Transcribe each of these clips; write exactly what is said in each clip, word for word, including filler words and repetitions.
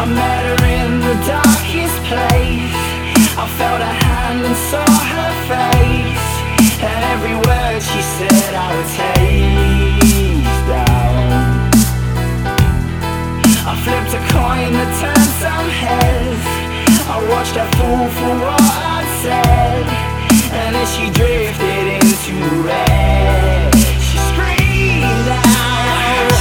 I met her in the darkest place. I felt her hand and saw her face, and every word she said I would taste down. I flipped a coin that turned some heads. I watched her fall for what I'd said, and as she drifted into red, she screamed out.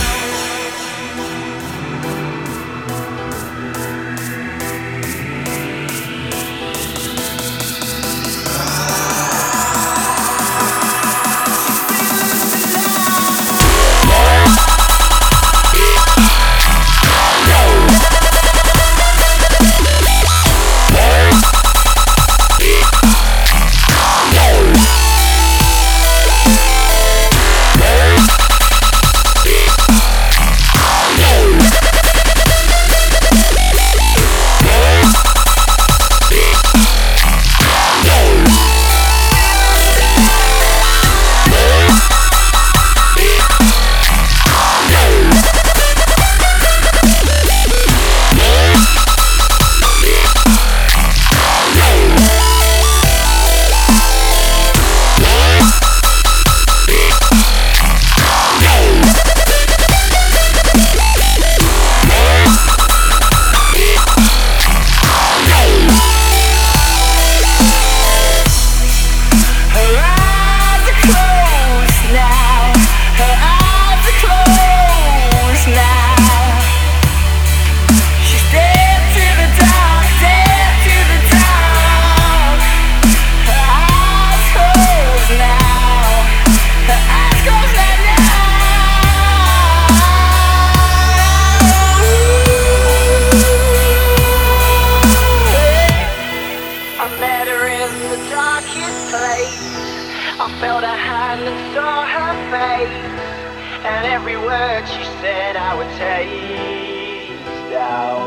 I felt her hand and saw her face, and every word she said I would taste down.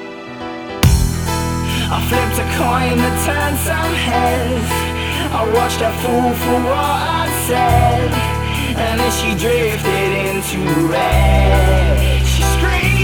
I flipped a coin that turned some heads. I watched her fall for what I'd said, and as she drifted into red, she screamed.